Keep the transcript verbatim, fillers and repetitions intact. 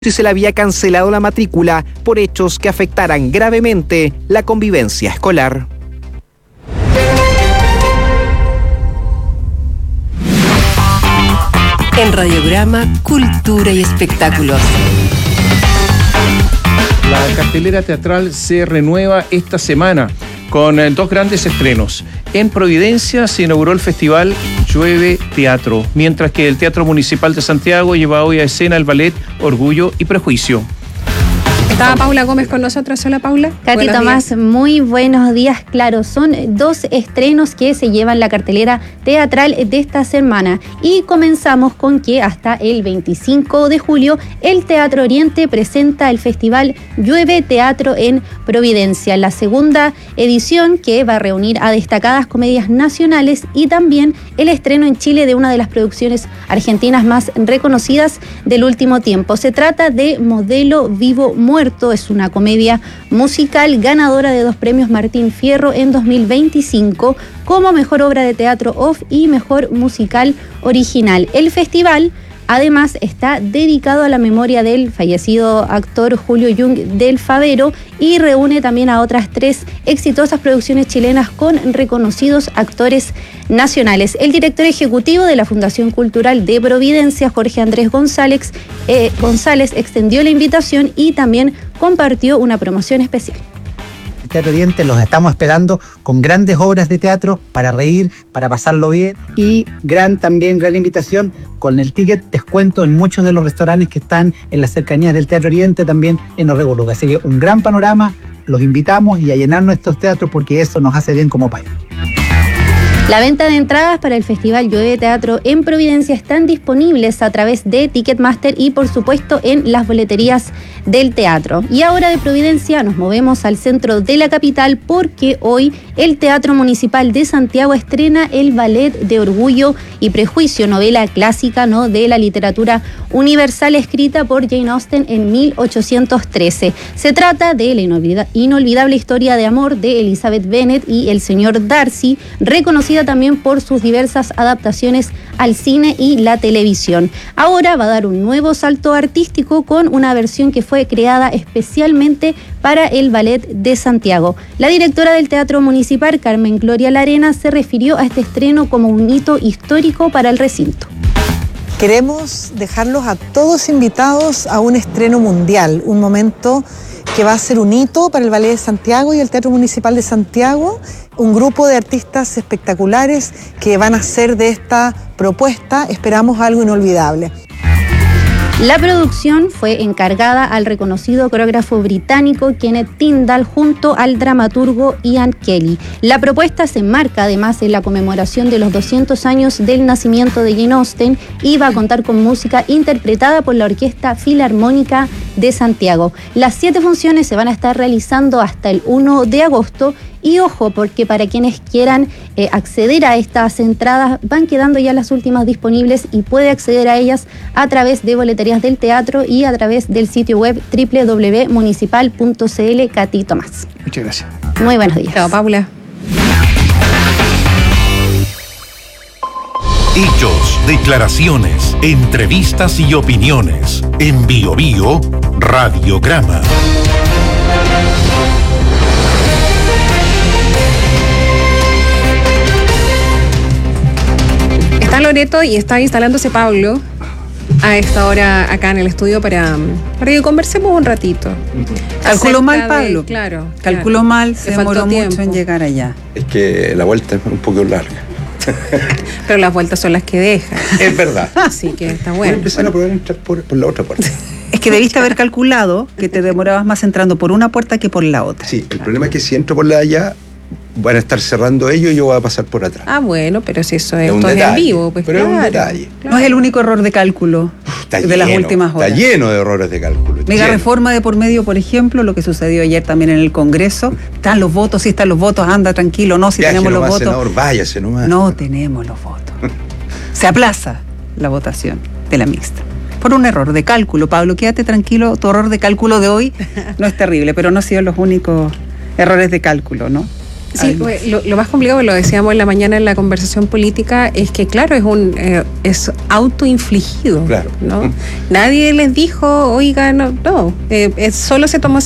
si se le había cancelado la matrícula por hechos que afectaran gravemente la convivencia escolar. En Radiograma, Cultura y Espectáculos. La cartelera teatral se renueva esta semana con eh, dos grandes estrenos. En Providencia se inauguró el festival Llueve Teatro, mientras que el Teatro Municipal de Santiago lleva hoy a escena el ballet Orgullo y Prejuicio. Estaba Paula Gómez con nosotros. Hola, Paula. Katy Buenos Tomás, días. muy buenos días. Claro, son dos estrenos que se llevan la cartelera teatral de esta semana. Y comenzamos con que hasta el veinticinco de julio el Teatro Oriente presenta el festival Llueve Teatro en Providencia, la segunda edición que va a reunir a destacadas comedias nacionales y también el estreno en Chile de una de las producciones argentinas más reconocidas del último tiempo. Se trata de Modelo Vivo Muerto. Es una comedia musical ganadora de dos premios Martín Fierro en dos mil veinticinco como mejor obra de teatro off y mejor musical original. El festival además está dedicado a la memoria del fallecido actor Julio Jung del Favero y reúne también a otras tres exitosas producciones chilenas con reconocidos actores nacionales. El director ejecutivo de la Fundación Cultural de Providencia, Jorge Andrés González, eh, González, extendió la invitación y también compartió una promoción especial. Teatro Oriente los estamos esperando con grandes obras de teatro para reír, para pasarlo bien y gran también gran invitación con el ticket descuento en muchos de los restaurantes que están en las cercanías del Teatro Oriente, también en Orrego Luca. Así que un gran panorama, los invitamos y a llenar nuestros teatros porque eso nos hace bien como país. La venta de entradas para el Festival Llueve Teatro en Providencia están disponibles a través de Ticketmaster y por supuesto en las boleterías del teatro. Y ahora de Providencia nos movemos al centro de la capital porque hoy el Teatro Municipal de Santiago estrena el ballet de Orgullo y Prejuicio, novela clásica, ¿no?, de la literatura universal escrita por Jane Austen en mil ochocientos trece. Se trata de la inolvida- inolvidable historia de amor de Elizabeth Bennet y el señor Darcy, reconocida también por sus diversas adaptaciones al cine y la televisión. Ahora va a dar un nuevo salto artístico con una versión que fue creada especialmente para el Ballet de Santiago. La directora del Teatro Municipal, Carmen Gloria Larena, se refirió a este estreno como un hito histórico para el recinto. Queremos dejarlos a todos invitados a un estreno mundial, un momento que va a ser un hito para el Ballet de Santiago y el Teatro Municipal de Santiago, un grupo de artistas espectaculares que van a hacer de esta propuesta, esperamos, algo inolvidable. La producción fue encargada al reconocido coreógrafo británico Kenneth Tindall junto al dramaturgo Ian Kelly. La propuesta se enmarca además en la conmemoración de los doscientos años del nacimiento de Jane Austen y va a contar con música interpretada por la Orquesta Filarmónica de Santiago. Las siete funciones se van a estar realizando hasta el primero de agosto. Y ojo, porque para quienes quieran eh, acceder a estas entradas, van quedando ya las últimas disponibles y puede acceder a ellas a través de boleterías del teatro y a través del sitio web doble u doble u doble u punto municipal punto c l. Katy Tomás. Muchas gracias. Muy buenos días. Chao, Paula. Hechos, declaraciones, entrevistas y opiniones. En Bio Bio, Radiograma. Está Loreto y está instalándose Pablo a esta hora acá en el estudio para, para que conversemos un ratito. Calculó Acerca mal, de- Pablo. Claro. Calculó claro. mal, Le se faltó demoró mucho tiempo. en llegar allá. Es que la vuelta es un poco larga. Pero las vueltas son las que dejan. Es verdad. Así que está Voy a bueno. empezar a probar a entrar por, por la otra puerta. Es que debiste haber calculado que te demorabas más entrando por una puerta que por la otra. Sí, el problema es que si entro por la de allá, van a estar cerrando ellos y yo voy a pasar por atrás. Ah, bueno, pero si eso es, Es un esto es en detalle, vivo, pues pero es un claro, detalle. No es el único error de cálculo Está de las lleno, últimas horas. Está lleno de errores de cálculo. Mega lleno. reforma de por medio, por ejemplo, lo que sucedió ayer también en el Congreso. Están los votos, sí están los votos, anda tranquilo, no, si Viaje tenemos nomás, los votos. senador, váyase nomás. No tenemos los votos. Se aplaza la votación de la mixta. Por un error de cálculo, Pablo, quédate tranquilo, tu error de cálculo de hoy no es terrible, pero no han sido los únicos errores de cálculo, ¿no? Sí, pues, lo, lo más complicado, lo decíamos en la mañana en la conversación política, es que claro, es un eh, es autoinfligido, Claro. ¿no? Nadie les dijo, oiga, no, no, eh, eh, solo se tomó